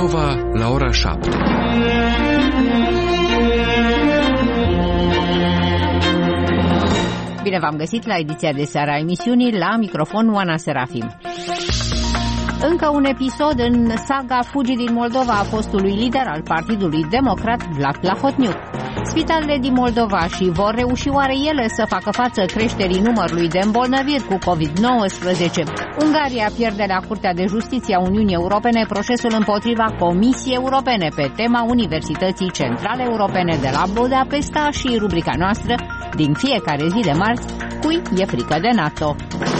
Moldova la ora 7. Bine v-am găsit la ediția de seară a emisiunii, la microfon Oana Serafim. Încă un episod în saga fugii din Moldova a fostului lider al Partidului Democrat, Vlad Plahotniuc. Spitalele din Moldova și vor reuși oare ele să facă față creșterii numărului de îmbolnăviri cu COVID-19? Ungaria pierde la Curtea de Justiție a Uniunii Europene procesul împotriva Comisiei Europene pe tema Universității Centrale Europene de la Budapesta și rubrica noastră din fiecare zi de marți, cui e frică de NATO.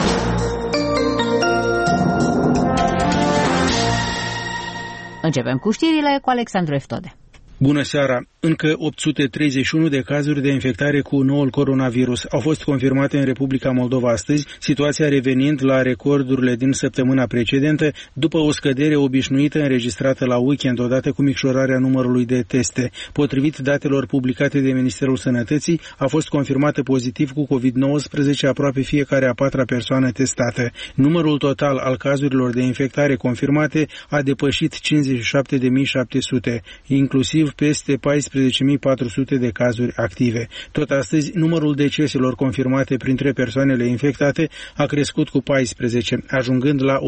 Începem cu știrile cu Alexandru Eftode. Bună seara! Încă 831 de cazuri de infectare cu noul coronavirus au fost confirmate în Republica Moldova astăzi, situația revenind la recordurile din săptămâna precedentă, după o scădere obișnuită înregistrată la weekend odată cu micșorarea numărului de teste. Potrivit datelor publicate de Ministerul Sănătății, a fost confirmată pozitiv cu COVID-19 aproape fiecare a patra persoană testată. Numărul total al cazurilor de infectare confirmate a depășit 57.700, inclusiv peste 14.400 de cazuri active. Tot astăzi, numărul deceselor confirmate printre persoanele infectate a crescut cu 14, ajungând la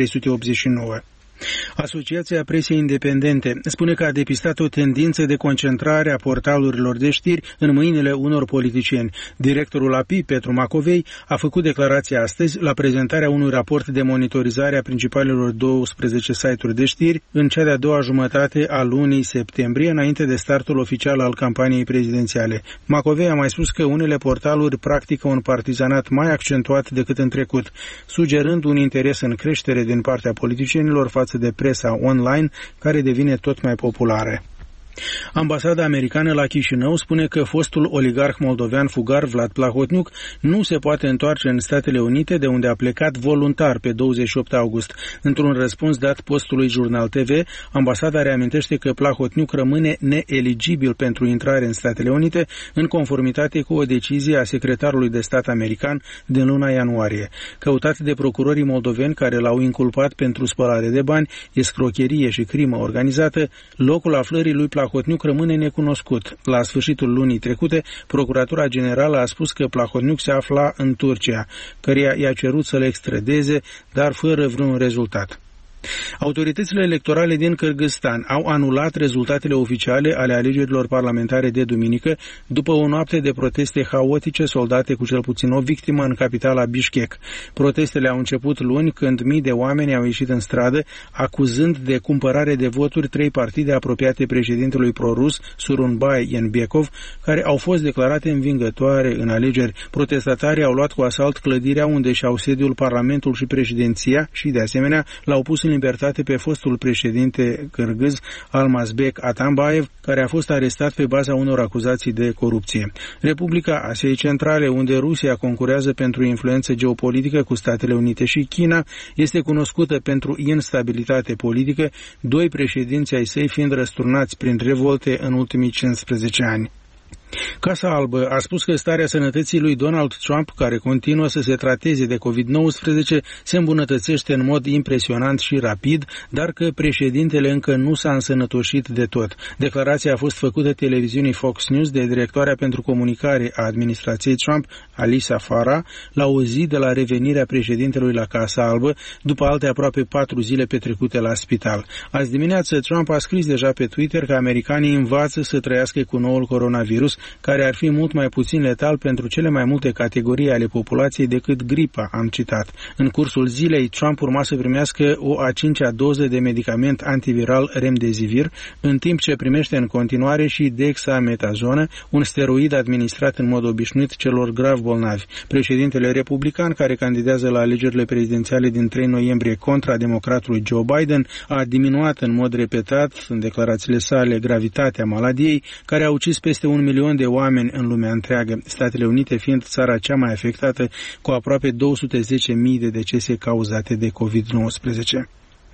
1.389. Asociația Presei Independente spune că a depistat o tendință de concentrare a portalurilor de știri în mâinile unor politicieni. Directorul API, Petru Macovei, a făcut declarația astăzi la prezentarea unui raport de monitorizare a principalelor 12 site-uri de știri în cea de-a doua jumătate a lunii septembrie, înainte de startul oficial al campaniei prezidențiale. Macovei a mai spus că unele portaluri practică un partizanat mai accentuat decât în trecut, sugerând un interes în creștere din partea politicienilor față de presa online, care devine tot mai populară. Ambasada americană la Chișinău spune că fostul oligarh moldovean fugar Vlad Plahotniuc nu se poate întoarce în Statele Unite, de unde a plecat voluntar pe 28 august. Într-un răspuns dat postului Jurnal TV, ambasada reamintește că Plahotniuc rămâne neeligibil pentru intrare în Statele Unite, în conformitate cu o decizie a secretarului de stat american din luna ianuarie. Căutat de procurorii moldoveni care l-au inculpat pentru spălare de bani, escrocherie și crimă organizată, locul aflării lui Plahotniuc rămâne necunoscut. La sfârșitul lunii trecute, Procuratura Generală a spus că Plahotniuc se afla în Turcia, căreia i-a cerut să le extradeze, dar fără vreun rezultat. Autoritățile electorale din Kârgâzstan au anulat rezultatele oficiale ale alegerilor parlamentare de duminică, după o noapte de proteste haotice soldate cu cel puțin o victimă în capitala Bishkek. Protestele au început luni, când mii de oameni au ieșit în stradă, acuzând de cumpărare de voturi 3 partide apropiate președintelui prorus, Surunbai Yenbekov, care au fost declarate învingătoare în alegeri. Protestatarii au luat cu asalt clădirea unde și-au sediul Parlamentul și președinția și, de asemenea, l-au pus în libertate pe fostul președinte kârgâz Almazbek Atambayev, care a fost arestat pe baza unor acuzații de corupție. Republica Asiei Centrale, unde Rusia concurează pentru influență geopolitică cu Statele Unite și China, este cunoscută pentru instabilitate politică, 2 președinți ai săi fiind răsturnați prin revolte în ultimii 15 ani. Casa Albă a spus că starea sănătății lui Donald Trump, care continuă să se trateze de COVID-19, se îmbunătățește în mod impresionant și rapid, dar că președintele încă nu s-a însănătoșit de tot. Declarația a fost făcută televiziunii Fox News de directoarea pentru comunicare a administrației Trump, Alisa Farah, la o zi de la revenirea președintelui la Casa Albă, după alte aproape 4 zile petrecute la spital. Azi dimineață, Trump a scris deja pe Twitter că americanii învață să trăiască cu noul coronavirus, care ar fi mult mai puțin letal pentru cele mai multe categorii ale populației decât gripa, am citat. În cursul zilei, Trump urma să primească o a 5-a doză de medicament antiviral Remdesivir, în timp ce primește în continuare și dexametazonă, un steroid administrat în mod obișnuit celor grav bolnavi. Președintele republican, care candidează la alegerile prezidențiale din 3 noiembrie contra democratului Joe Biden, a diminuat în mod repetat în declarațiile sale gravitatea maladiei, care a ucis peste 1 milion de oameni în lumea întreagă, Statele Unite fiind țara cea mai afectată, cu aproape 210.000 de decese cauzate de COVID-19.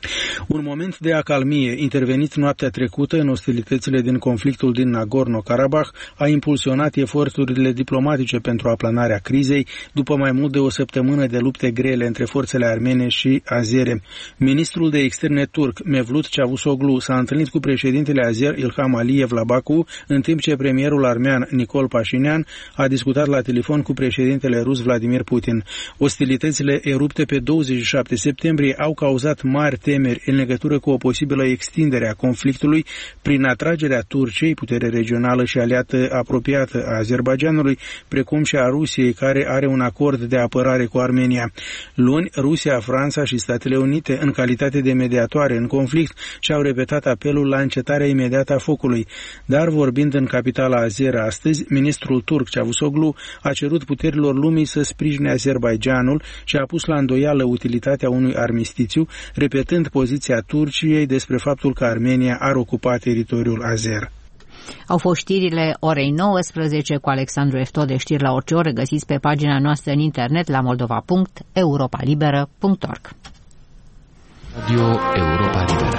Un moment de acalmie intervenit noaptea trecută în ostilitățile din conflictul din Nagorno-Karabakh a impulsionat eforturile diplomatice pentru aplanarea crizei după mai mult de o săptămână de lupte grele între forțele armene și azere. Ministrul de externe turc, Mevlut Cavusoglu, s-a întâlnit cu președintele azer Ilham Aliyev la Baku, în timp ce premierul armean Nicol Pașinian a discutat la telefon cu președintele rus Vladimir Putin. Ostilitățile erupte pe 27 septembrie au cauzat mari temeri în legătură cu o posibilă extindere a conflictului prin atragerea Turciei, putere regională și aliată apropiată a Azerbaidjanului, precum și a Rusiei, care are un acord de apărare cu Armenia. Luni, Rusia, Franța și Statele Unite, în calitate de mediatoare în conflict, și-au repetat apelul la încetarea imediată a focului. Dar, vorbind în capitala azeră astăzi, ministrul turc Cavusoglu a cerut puterilor lumii să sprijine Azerbaidjanul și a pus la îndoială utilitatea unui armistițiu, repetând poziția Turciei despre faptul că Armenia ar ocupa teritoriul azer. Au fost știrile orei 19 cu Alexandru Eftode, știri la orice oră, găsiți pe pagina noastră în internet la moldova.europalibera.org. Radio Europa Liberă.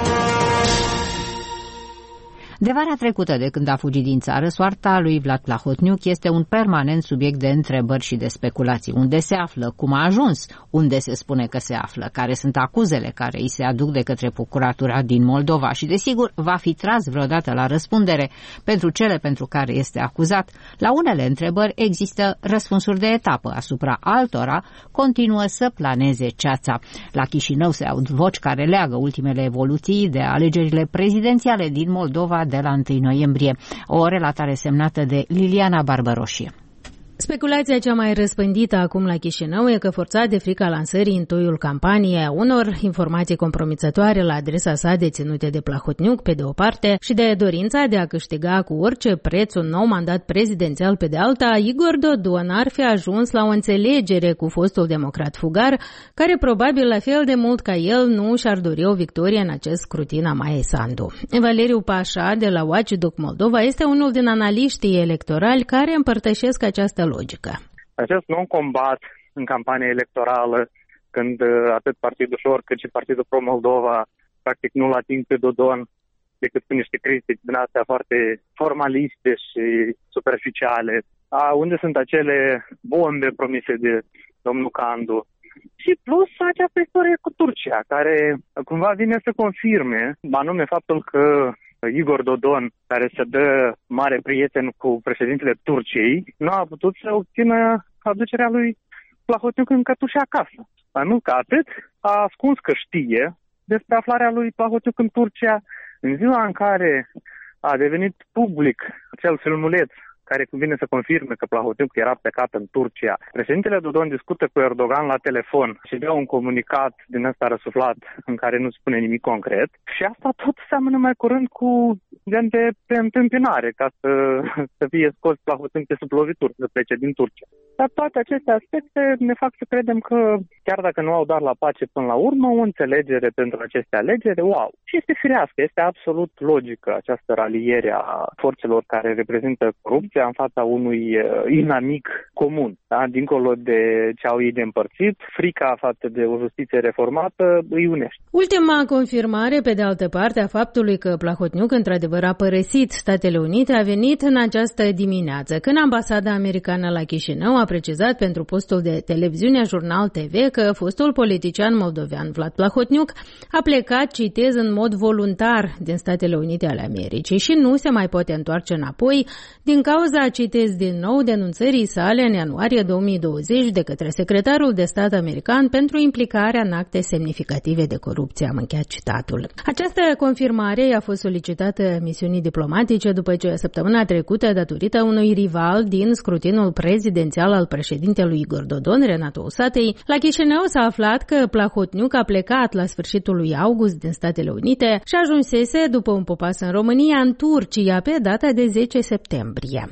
De vara trecută, de când a fugit din țară, soarta lui Vlad Plahotniuc este un permanent subiect de întrebări și de speculații. Unde se află? Cum a ajuns? Unde se spune că se află? Care sunt acuzele care îi se aduc de către procuratura din Moldova? Și, desigur, va fi tras vreodată la răspundere pentru cele pentru care este acuzat. La unele întrebări există răspunsuri de etapă, asupra altora continuă să planeze ceața. La Chișinău se aud voci care leagă ultimele evoluții de alegerile prezidențiale din Moldova de la 1 noiembrie. O relatare semnată de Liliana Barbăroșie. Speculația cea mai răspândită acum la Chișinău e că, forțat de frica lansării în toiul campaniei a unor informații compromițătoare la adresa sa deținute de Plahotniuc pe de o parte și de dorința de a câștiga cu orice preț un nou mandat prezidențial pe de alta, Igor Dodon ar fi ajuns la o înțelegere cu fostul democrat fugar, care probabil la fel de mult ca el nu și-ar dori o victorie în acest scrutin a Maiei Sandu. Valeriu Pașa de la Watchdog Moldova este unul din analiștii electorali care împărtășesc această logică. Acest non-combat în campania electorală, când atât Partidul Șor cât și Partidul Pro-Moldova practic nu-l ating pe Dodon decât cu niște critici din astea foarte formaliste și superficiale. Unde sunt acele bombe promise de domnul Candu? Și plus această istorie cu Turcia, care cumva vine să confirme, anume faptul că Igor Dodon, care se dă mare prieten cu președintele Turciei, nu a putut să obțină aducerea lui Plahotniuc în cătușe acasă. Mai mult ca atât, a ascuns că știe despre aflarea lui Plahotniuc în Turcia. În ziua în care a devenit public acel filmuleț care vine să confirme că Plahotniuc era plecat în Turcia, președintele Dodon discută cu Erdogan la telefon și dă un comunicat din ăsta răsuflat în care nu spune nimic concret și asta tot seamănă mai curând cu gen de preîntâmpinare ca să fie scos Plahotniuc de sub lovituri, să plece din Turcia. Dar toate aceste aspecte ne fac să credem că, chiar dacă nu au dat la pace până la urmă, o înțelegere pentru aceste alegeri, wow! Și este firească, este absolut logică această raliere a forțelor care reprezintă corupția în fața unui inamic comun. Da? Dincolo de ce au ei de împărțit, frica față de o justiție reformată îi unește. Ultima confirmare, pe de altă parte, a faptului că Plahotniuc într-adevăr a părăsit Statele Unite a venit în această dimineață, când ambasada americană la Chișinău a precizat pentru postul de televiziune Jurnal TV că fostul politician moldovean Vlad Plahotniuc a plecat, citez, în mod voluntar din Statele Unite ale Americii și nu se mai poate întoarce înapoi din cauza, citez din nou, denunțării sale în ianuarie 2020 de către secretarul de stat american pentru implicarea în acte semnificative de corupție. Am încheiat citatul. Această confirmare a fost solicitată misiunii diplomatice după ce săptămâna trecută, datorită unui rival din scrutinul prezidențial al președintelui Igor Dodon, Renato Usatei, la Chișinău s-a aflat că Plahotniuc a plecat la sfârșitul lui august din Statele Unite și ajunsese, după un popas în România, în Turcia pe data de 10 septembrie.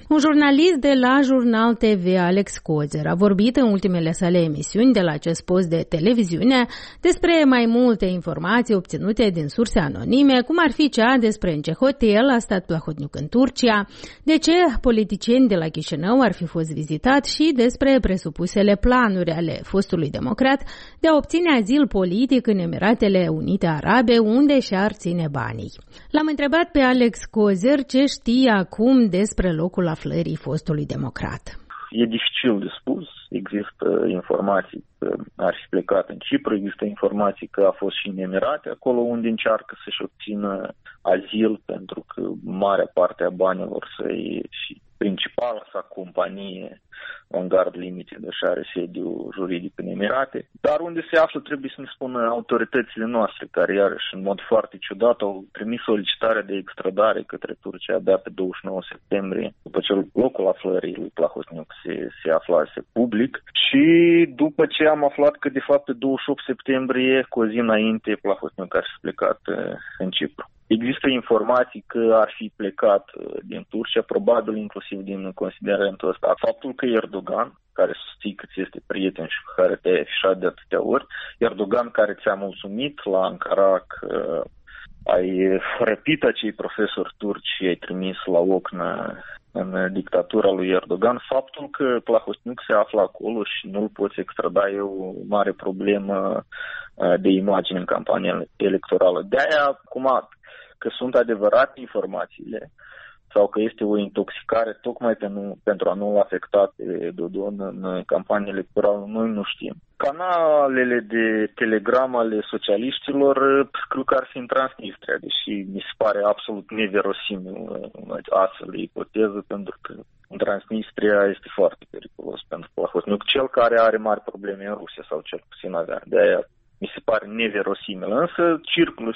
Un jurnalist de la Jurnal TV, Alex Cozer, a vorbit în ultimele sale emisiuni de la acest post de televiziune despre mai multe informații obținute din surse anonime, cum ar fi cea despre în ce hotel a stat Plahotniuc în Turcia, de ce politicieni de la Chișinău ar fi fost vizitat și despre presupusele planuri ale fostului democrat de a obține azil politic în Emiratele Unite Arabe, unde și-ar ține banii. L-am întrebat pe Alex Cozer ce știe acum despre locul aflării fostului democrat. E dificil de spus. Există informații că ar fi plecat în Cipru, există informații că a fost și în Emirate, acolo unde încearcă să-și obțină azil, pentru că marea parte a banilor săi și principala sa companie, Vanguard Limited, așa are sediu juridic în Emirate. Dar unde se află trebuie să ne spună autoritățile noastre, care iarăși în mod foarte ciudat au trimis solicitarea de extradare către Turcia abia pe 29 septembrie, după ce locul aflării lui Plahotniuc se aflase public și după ce am aflat că de fapt pe 28 septembrie, cu o zi înainte, Plahotniuc ar fi plecat în Cipru. Există informații că ar fi plecat din Turcia, probabil inclusiv din considerentul ăsta. Faptul că Erdogan, care susții că ți este prieten și cu care te-ai afișat de atâtea ori, Erdogan care ți-a mulțumit la Ankara că ai răpit acei profesori turci și ai trimis la Ocna în dictatura lui Erdogan, faptul că Plahotniuc se află acolo și nu-l poți extrada e o mare problemă de imagine în campania electorală. De-aia, acum, că sunt adevărate informațiile sau că este o intoxicare tocmai pentru a nu afecta pe Dodon în campania electorală, noi nu știm. Canalele de telegram ale socialiștilor scriu că ar fi în Transnistria, deși mi se pare absolut neverosimil astfel de ipoteză, pentru că în Transnistria este foarte periculos pentru Plahotniuc, cel care are mari probleme în Rusia sau cel puțin avea. De aia mi se pare neverosimil, însă circulă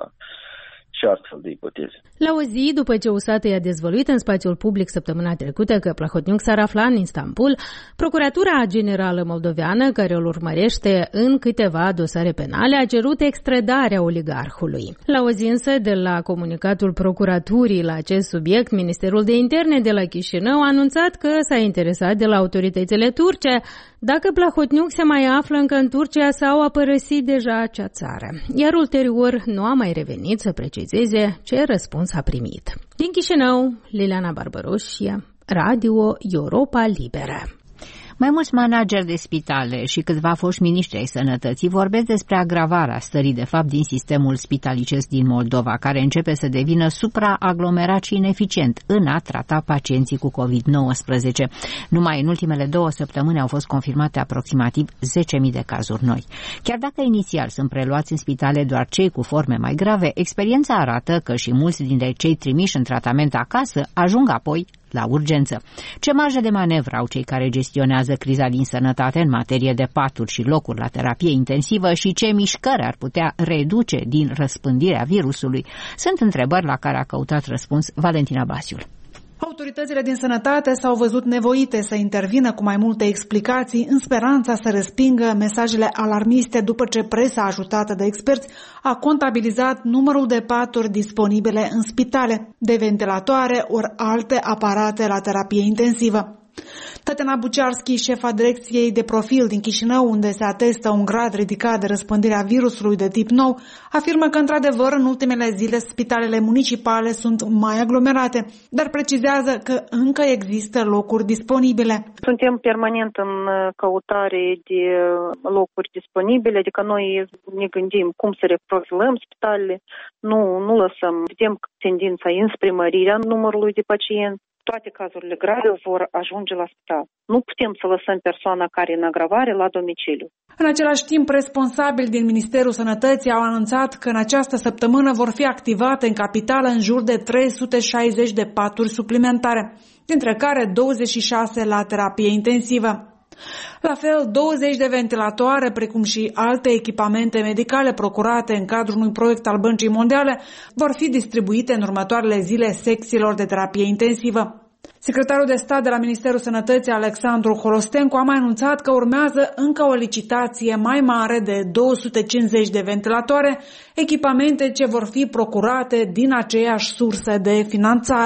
și astfel de ipoteze. La o zi după ce USAT i-a dezvăluit în spațiul public săptămâna trecută că Plahotniuc s-ar afla în Istanbul, Procuratura Generală Moldoveană, care îl urmărește în câteva dosare penale, a cerut extradarea oligarhului. La o zi însă, de la comunicatul Procuraturii la acest subiect, Ministerul de Interne de la Chișinău a anunțat că s-a interesat de la autoritățile turce dacă Plahotniuc se mai află încă în Turcia sau a părăsit deja acea țară. Iar ulterior nu a mai revenit să precizeze ce răspuns a primit. Din Chișinău, Liliana Barbaroșia, Radio Europa Liberă. Mai mulți manageri de spitale și câțiva foști miniștri ai sănătății vorbesc despre agravarea stării de fapt din sistemul spitalicesc din Moldova, care începe să devină supraaglomerat și ineficient în a trata pacienții cu COVID-19. Numai în ultimele 2 săptămâni au fost confirmate aproximativ 10.000 de cazuri noi. Chiar dacă inițial sunt preluați în spitale doar cei cu forme mai grave, experiența arată că și mulți dintre cei trimiși în tratament acasă ajung apoi la urgență. Ce marjă de manevră au cei care gestionează criza din sănătate în materie de paturi și locuri la terapie intensivă și ce mișcări ar putea reduce din răspândirea virusului? Sunt întrebări la care a căutat răspuns Valentina Basiul. Autoritățile din sănătate s-au văzut nevoite să intervină cu mai multe explicații în speranța să respingă mesajele alarmiste după ce presa ajutată de experți a contabilizat numărul de paturi disponibile în spitale, de ventilatoare ori alte aparate la terapie intensivă. Tatiana Buciarski, șefa direcției de profil din Chișinău, unde se atestă un grad ridicat de răspândire a virusului de tip nou, afirmă că, într-adevăr, în ultimele zile spitalele municipale sunt mai aglomerate, dar precizează că încă există locuri disponibile. Suntem permanent în căutare de locuri disponibile, adică noi ne gândim cum să reprofilăm spitalele, nu lăsăm, vedem tendința înspre mărirea numărului de pacienți. Toate cazurile grave vor ajunge la spital. Nu putem să lăsăm persoana care e în agravare la domiciliu. În același timp, responsabili din Ministerul Sănătății au anunțat că în această săptămână vor fi activate în capitală în jur de 360 de paturi suplimentare, dintre care 26 la terapie intensivă. La fel, 20 de ventilatoare, precum și alte echipamente medicale procurate în cadrul unui proiect al Băncii Mondiale, vor fi distribuite în următoarele zile secțiilor de terapie intensivă. Secretarul de stat de la Ministerul Sănătății, Alexandru Holostencu, a mai anunțat că urmează încă o licitație mai mare de 250 de ventilatoare, echipamente ce vor fi procurate din aceeași sursă de finanțare.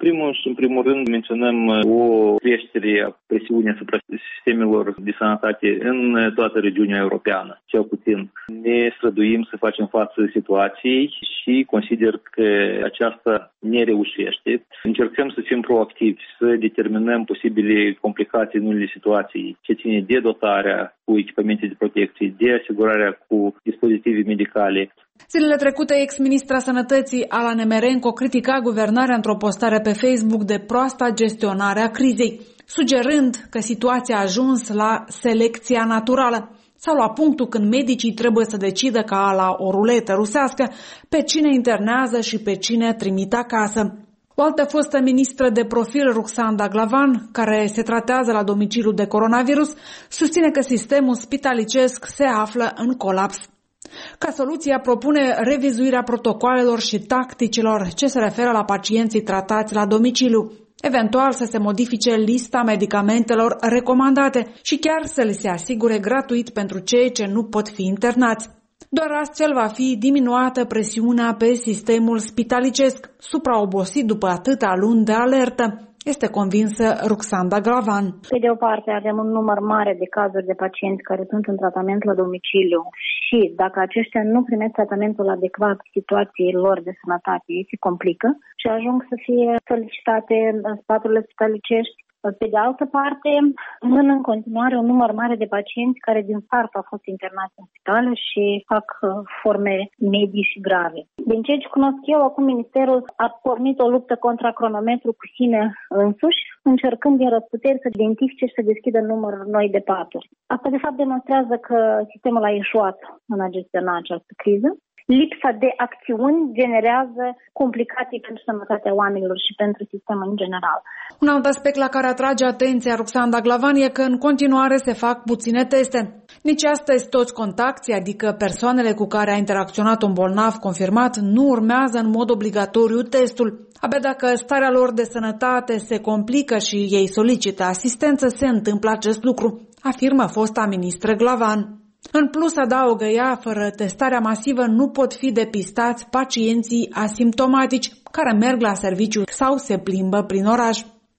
În primul rând menționăm o creștere a presiunii asupra sistemelor de sănătate în toată regiunea europeană, cel puțin. Ne străduim să facem față situației și consider că aceasta ne reușește. Încercăm să fim proactivi, să determinăm posibile complicații în unele situații ce ține de dotarea cu echipamente de protecție, de asigurarea cu dispozitive medicale. Zilele trecute, ex-ministra Sănătății Ala Nemerenko critica guvernarea într-o postare pe Facebook de proasta gestionare a crizei, sugerând că situația a ajuns la selecția naturală sau la punctul când medicii trebuie să decidă ca la o ruletă rusească pe cine internează și pe cine trimite acasă. O altă fostă ministră de profil, Ruxandra Glavan, care se tratează la domiciliu de coronavirus, susține că sistemul spitalicesc se află în colaps. Ca soluție propune revizuirea protocoalelor și tacticilor ce se referă la pacienții tratați la domiciliu, eventual să se modifice lista medicamentelor recomandate și chiar să le se asigure gratuit pentru cei ce nu pot fi internați. Doar astfel va fi diminuată presiunea pe sistemul spitalicesc, supraobosit după atâtea luni de alertă. Este convinsă Ruxandra Glavan. Pe de o parte avem un număr mare de cazuri de pacienți care sunt în tratament la domiciliu și dacă aceștia nu primesc tratamentul adecvat situației lor de sănătate, ei se complică și ajung să fie solicitate în spaturile spitalicești. Pe de altă parte, rămân în continuare un număr mare de pacienți care din start au fost internați în spitale și fac forme medii și grave. Din ce cunosc eu, acum Ministerul a pornit o luptă contra cronometru cu sine însuși, încercând din răsputeri să identifice și să deschidă numărul noi de paturi. Asta de fapt demonstrează că sistemul a eșuat în a gestiona această criză. Lipsa de acțiuni generează complicații pentru sănătatea oamenilor și pentru sistemul în general. Un alt aspect la care atrage atenția Ruxandra Glavan e că în continuare se fac puține teste. Nici astăzi toți contactii, adică persoanele cu care a interacționat un bolnav confirmat, nu urmează în mod obligatoriu testul. Abia dacă starea lor de sănătate se complică și ei solicită asistență, se întâmplă acest lucru, afirmă fosta ministră Glavan. În plus, adaugă ea, fără testarea masivă nu pot fi depistați pacienții asimptomatici care merg la serviciu sau se plimbă prin oraș.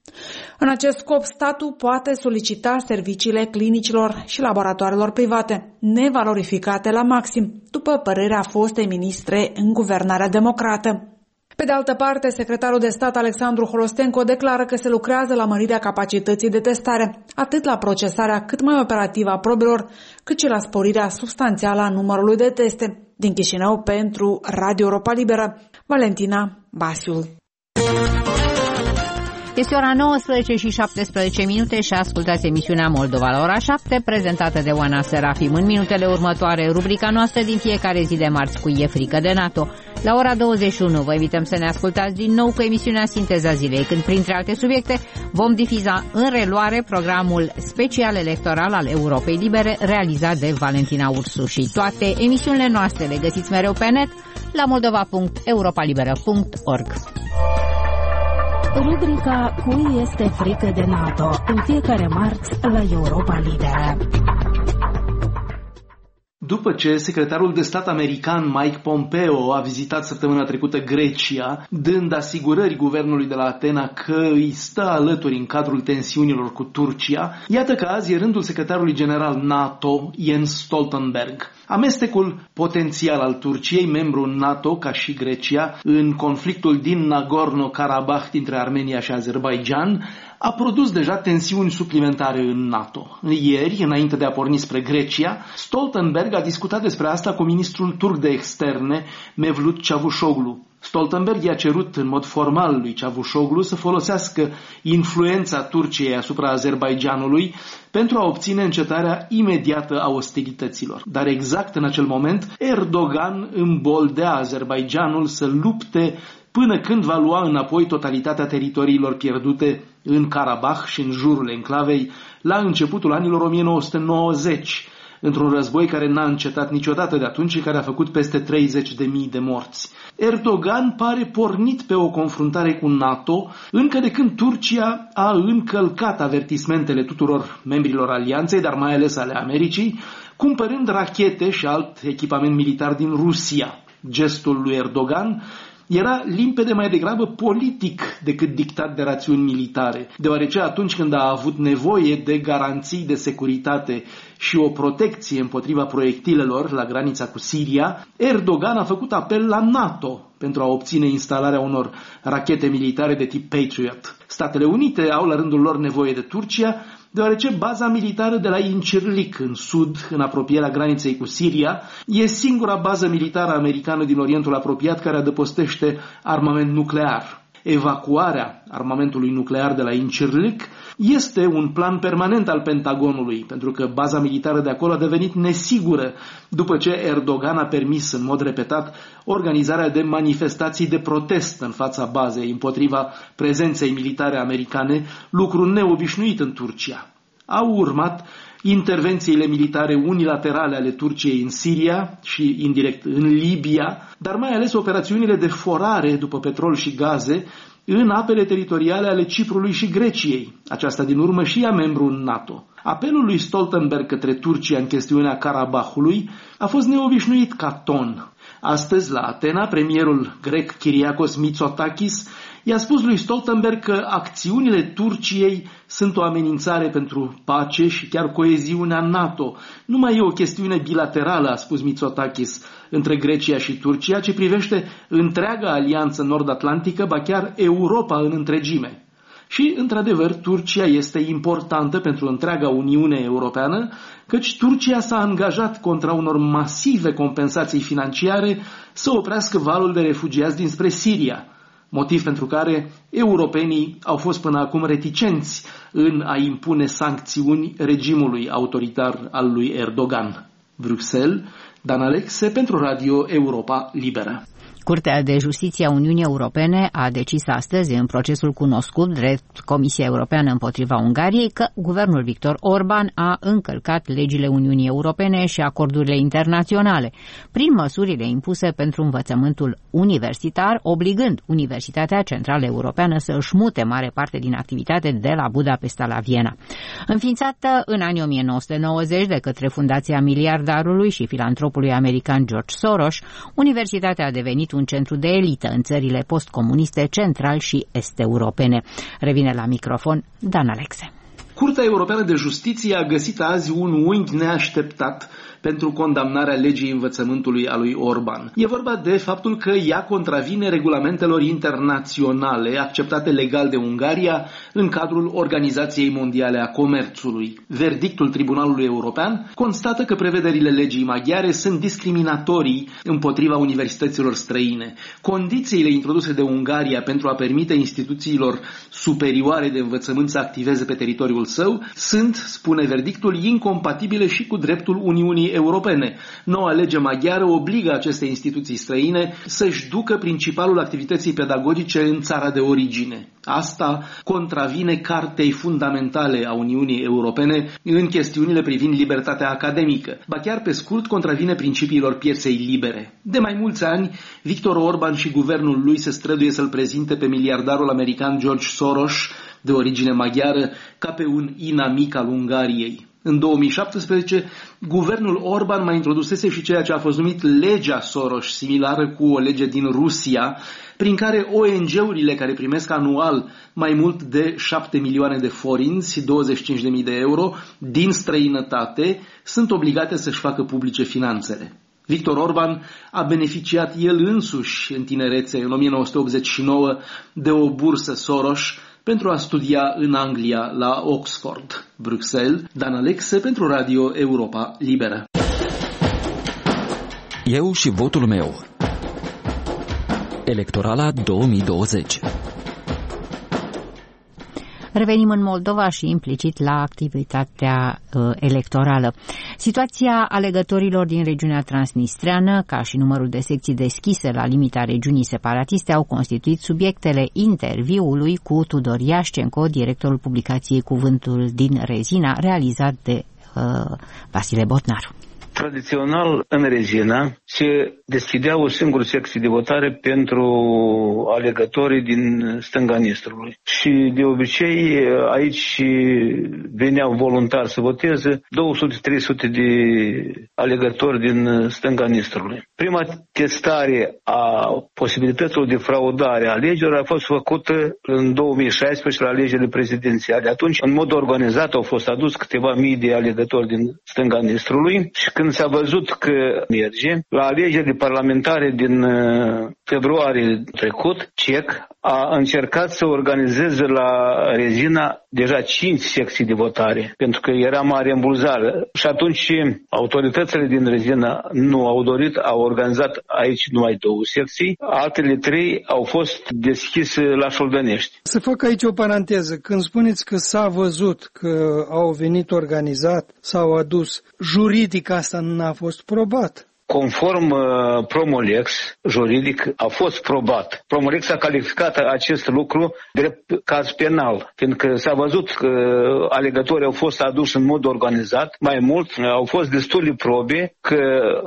În acest scop, statul poate solicita serviciile clinicilor și laboratoarelor private, nevalorificate la maxim, după părerea fostei ministre în guvernarea democrată. Pe de altă parte, secretarul de stat Alexandru Holostenco declară că se lucrează la mărirea capacității de testare, atât la procesarea cât mai operativă a probelor, cât și la sporirea substanțială a numărului de teste. Din Chișinău, pentru Radio Europa Liberă, Valentina Basiul. Este ora 19 și 17 minute și ascultați emisiunea Moldova la ora 7, prezentată de Oana Serafim. În minutele următoare, rubrica noastră din fiecare zi de marți cu E frică de NATO. La ora 21 vă invităm să ne ascultați din nou cu emisiunea Sinteza Zilei, când printre alte subiecte vom difuza în reluare programul special electoral al Europei Libere realizat de Valentina Ursu. Și toate emisiunile noastre le găsiți mereu pe net la moldova.europalibera.org. Rubrica Cui este frică de NATO, în fiecare marți la Europa Liberă. După ce secretarul de stat american Mike Pompeo a vizitat săptămâna trecută Grecia, dând asigurări guvernului de la Atena că îi stă alături în cadrul tensiunilor cu Turcia, iată că azi e rândul secretarului general NATO, Jens Stoltenberg. Amestecul potențial al Turciei, membru în NATO ca și Grecia, în conflictul din Nagorno-Karabakh dintre Armenia și Azerbaijan, a produs deja tensiuni suplimentare în NATO. Ieri, înainte de a porni spre Grecia, Stoltenberg a discutat despre asta cu ministrul turc de externe, Mevlut Çavuşoğlu. Stoltenberg i-a cerut în mod formal lui Çavuşoğlu să folosească influența Turciei asupra Azerbaidjanului pentru a obține încetarea imediată a ostilităților. Dar exact în acel moment, Erdogan îmboldea Azerbaidjanul să lupte până când va lua înapoi totalitatea teritoriilor pierdute în Karabakh și în jurul enclavei la începutul anilor 1990, într-un război care n-a încetat niciodată de atunci și care a făcut peste 30.000 de morți. Erdogan pare pornit pe o confruntare cu NATO încă de când Turcia a încălcat avertismentele tuturor membrilor alianței, dar mai ales ale Americii, cumpărând rachete și alt echipament militar din Rusia. Gestul lui Erdogan era limpede mai degrabă politic decât dictat de rațiuni militare, deoarece atunci când a avut nevoie de garanții de securitate și o protecție împotriva proiectilelor la granița cu Siria, Erdogan a făcut apel la NATO pentru a obține instalarea unor rachete militare de tip Patriot. Statele Unite au la rândul lor nevoie de Turcia, deoarece baza militară de la Incirlik, în sud, în apropierea graniței cu Siria, e singura bază militară americană din Orientul apropiat care adăpostește armament nuclear. Evacuarea armamentului nuclear de la Incirlik este un plan permanent al Pentagonului, pentru că baza militară de acolo a devenit nesigură după ce Erdogan a permis în mod repetat organizarea de manifestații de protest în fața bazei împotriva prezenței militare americane, lucru neobișnuit în Turcia. Au urmat intervențiile militare unilaterale ale Turciei în Siria și indirect în Libia, dar mai ales operațiunile de forare după petrol și gaze în apele teritoriale ale Ciprului și Greciei, aceasta din urmă și ea membru în NATO. Apelul lui Stoltenberg către Turcia în chestiunea Karabahului a fost neobișnuit ca ton. Astăzi, la Atena, premierul grec Kyriakos Mitsotakis i-a spus lui Stoltenberg că acțiunile Turciei sunt o amenințare pentru pace și chiar coeziunea NATO. Nu mai e o chestiune bilaterală, a spus Mitsotakis, între Grecia și Turcia, ci privește întreaga alianță nord-atlantică, ba chiar Europa în întregime. Și, într-adevăr, Turcia este importantă pentru întreaga Uniune Europeană, căci Turcia s-a angajat contra unor masive compensații financiare să oprească valul de refugiați dinspre Siria, motiv pentru care europenii au fost până acum reticenți în a impune sancțiuni regimului autoritar al lui Erdogan. Bruxelles, Dan Alexe pentru Radio Europa Liberă. Curtea de Justiție a Uniunii Europene a decis astăzi, în procesul cunoscut drept Comisia Europeană împotriva Ungariei, că guvernul Viktor Orban a încălcat legile Uniunii Europene și acordurile internaționale, prin măsurile impuse pentru învățământul universitar, obligând Universitatea Centrală Europeană să își mute mare parte din activitate de la Budapesta la Viena. Înființată în anii 1990 de către Fundația Miliardarului și filantropului american George Soros, universitatea a devenit un centru de elită în țările postcomuniste central și est-europene. Revine la microfon Dan Alexe. Curtea Europeană de Justiție a găsit azi un unghi neașteptat pentru condamnarea legii învățământului a lui Orban. E vorba de faptul că ea contravine regulamentelor internaționale acceptate legal de Ungaria în cadrul Organizației Mondiale a Comerțului. Verdictul Tribunalului European constată că prevederile legii maghiare sunt discriminatorii împotriva universităților străine. Condițiile introduse de Ungaria pentru a permite instituțiilor superioare de învățământ să activeze pe teritoriul său sunt, spune verdictul, incompatibile și cu dreptul Uniunii Europene. Noua lege maghiară obligă aceste instituții străine să-și ducă principalul activității pedagogice în țara de origine. Asta contravine Cartei Fundamentale a Uniunii Europene în chestiunile privind libertatea academică, ba chiar pe scurt contravine principiilor pieței libere. De mai mulți ani, Viktor Orban și guvernul lui se străduie să-l prezinte pe miliardarul american George Soros, de origine maghiară, ca pe un inamic al Ungariei. În 2017, guvernul Orban mai introdusese și ceea ce a fost numit legea Soros, similară cu o lege din Rusia, prin care ONG-urile care primesc anual mai mult de 7 milioane de forinți, 25.000 de euro, din străinătate, sunt obligate să-și facă publice finanțele. Viktor Orban a beneficiat el însuși în tinerețe, în 1989, de o bursă Soros pentru a studia în Anglia, la Oxford. Bruxelles, Dan Alexe pentru Radio Europa Liberă. Eu și votul meu. Electorala 2020. Revenim în Moldova și implicit la activitatea electorală. Situația alegătorilor din regiunea transnistreană, ca și numărul de secții deschise la limita regiunii separatiste, au constituit subiectele interviului cu Tudor Iașcenco, directorul publicației Cuvântul din Rezina, realizat de Vasile Botnaru. Tradițional, în Rezina se deschidea o singură secție de votare pentru alegătorii din stânga Nistrului. Și de obicei aici veneau voluntari să voteze 200-300 de alegători din stânga Nistrului. Prima testare a posibilităților de fraudare a alegerilor a fost făcută în 2016 la alegerile prezidențiale. Atunci, în mod organizat, au fost adus câteva mii de alegători din stânga Nistrului și când s-a văzut că merge, la alegerile parlamentare din februarie trecut, CEC a încercat să organizeze la Rezina deja 5 secții de votare, pentru că era mare îmbulzare. Și atunci autoritățile din Rezina nu au dorit, au organizat aici numai 2 secții, altele 3 au fost deschise la Șoldănești. Să fac aici o paranteză. Când spuneți că s-a văzut că au venit organizat, s-au adus, juridic asta n-a fost probat. Conform Promolex, juridic, a fost probat. Promolex a calificat acest lucru drept caz penal, fiindcă s-a văzut că alegătorii au fost aduși în mod organizat. Mai mult, au fost destule probe că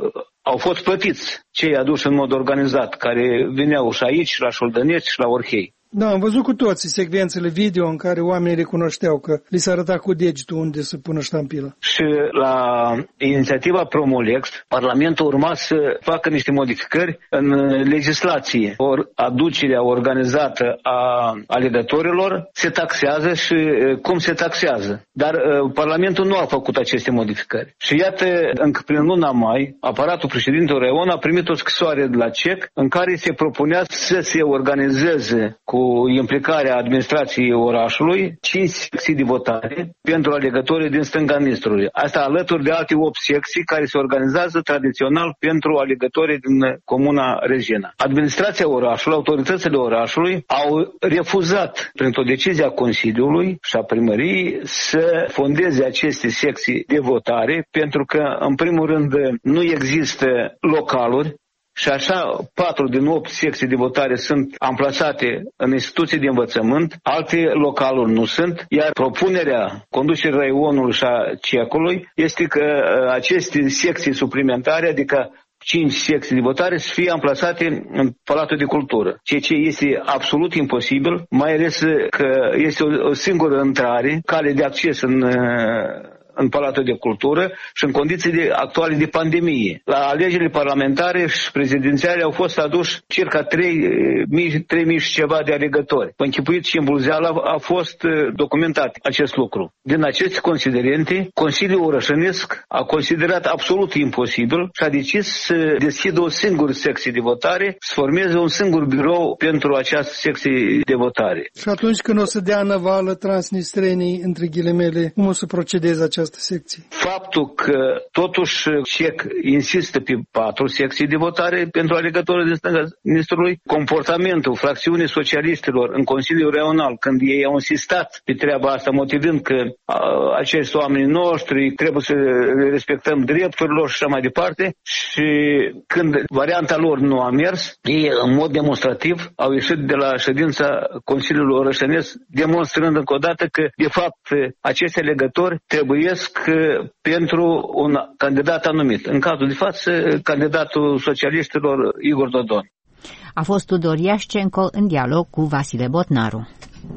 au fost plătiți cei aduși în mod organizat, care veneau și aici, și la Șoldănești, și la Orhei. Da, am văzut cu toții secvențele video în care oamenii recunoșteau că li s-a arătat cu degetul unde să pună ștampila. Și la inițiativa Promolex, Parlamentul urma să facă niște modificări în legislație. Aducerea organizată a alegătorilor se taxează și cum se taxează. Dar Parlamentul nu a făcut aceste modificări. Și iată, încă prin luna mai, aparatul președintelui Raion a primit o scrisoare de la CEC în care se propunea să se organizeze cu implicarea administrației orașului 5 secții de votare pentru alegătorii din stânga Nistrului. Asta alături de alte 8 secții care se organizează tradițional pentru alegătorii din comuna Rezina. Administrația orașului, autoritățile orașului au refuzat printr-o decizie a Consiliului și a primăriei să fondeze aceste secții de votare pentru că, în primul rând, nu există localuri. Și așa, 4 din 8 secții de votare sunt amplasate în instituții de învățământ, alte localuri nu sunt, iar propunerea conducerii Raionului și a CEC-ului este că aceste secții suplimentare, adică 5 secții de votare, să fie amplasate în Palatul de Cultură, ceea ce este absolut imposibil, mai ales că este o singură intrare, cale de acces în Palatul de Cultură și în condițiile actuale de pandemie. La alegerile parlamentare și prezidențiale au fost aduși circa 3.000 și ceva de alegători. Închipuit și în Bulzeala a fost documentat acest lucru. Din aceste considerente, Consiliul Orășănesc a considerat absolut imposibil și a decis să deschidă o singură secție de votare, să formeze un singur birou pentru această secție de votare. Și atunci când o să dea năvală transnistrenii, între ghilimele, cum o să procedeze această secție? Faptul că totuși CEC insistă pe 4 secții de votare pentru alegătorii din stânga Nistrului, comportamentul fracțiunii socialiștilor în Consiliul Raional, când ei au insistat pe treaba asta, motivând că acești oameni noștri trebuie să respectăm drepturile și așa mai departe, și când varianta lor nu a mers, ei în mod demonstrativ au ieșit de la ședința Consiliului Orășănesc, demonstrând încă o dată că de fapt acești alegători trebuie pentru un candidat anumit. În cazul de față, candidatul socialiștilor Igor Dodon. A fost Tudor Iașcenco în dialog cu Vasile Botnaru.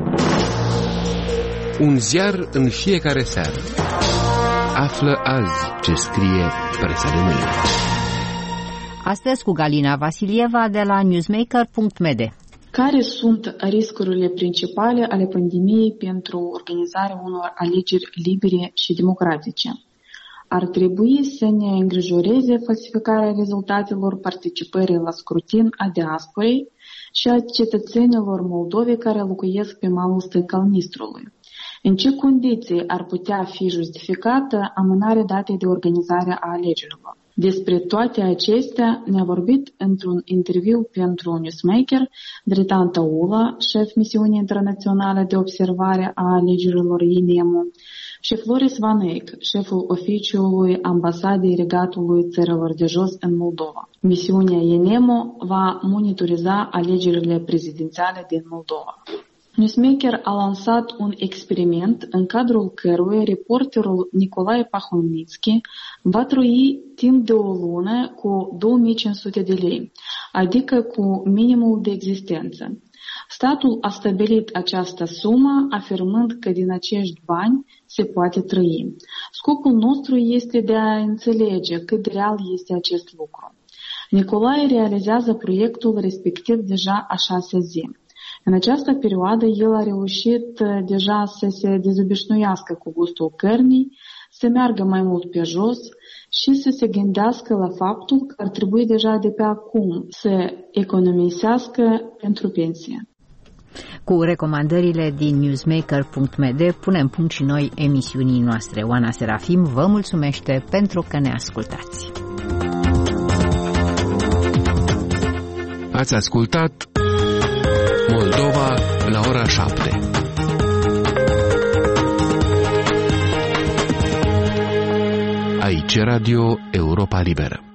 Un ziar în fiecare seară. Află azi ce scrie presa de mâine. Astăzi cu Galina Vasilieva de la newsmaker.md. Care sunt riscurile principale ale pandemiei pentru organizarea unor alegeri libere și democratice? Ar trebui să ne îngrijoreze falsificarea rezultatelor participării la scrutin a diasporei și a cetățenilor moldovi care locuiesc pe malul stâng al Nistrului. În ce condiții ar putea fi justificată amânarea datei de organizare a alegerilor? Despre toate acestea ne-a vorbit într-un interviu pentru Newsmaker Dritan Taula, șef misiunii internaționale de observare a alegerilor INEMO, și Floris Van Eyck, șeful oficiului Ambasadei Regatului Țărilor de Jos în Moldova. Misiunea INEMO va monitoriza alegerile prezidențiale din Moldova. Newsmaker a lansat un experiment în cadrul căruia reporterul Nicolae Paholnitski va trăi timp de o lună cu 2500 de lei, adică cu minimul de existență. Statul a stabilit această sumă, afirmând că din acești bani se poate trăi. Scopul nostru este de a înțelege cât de real este acest lucru. Nicolae realizează proiectul respectiv deja a 6 zi. În această perioadă, el a reușit deja să se dezobișnuiască cu gustul cărnii, să meargă mai mult pe jos și să se gândească la faptul că ar trebui deja de pe acum să economisească pentru pensie. Cu recomandările din newsmaker.md punem punct și noi emisiunii noastre. Oana Serafim vă mulțumește pentru că ne ascultați. Ați ascultat Moldova la ora 7. Aici Radio Europa Liberă.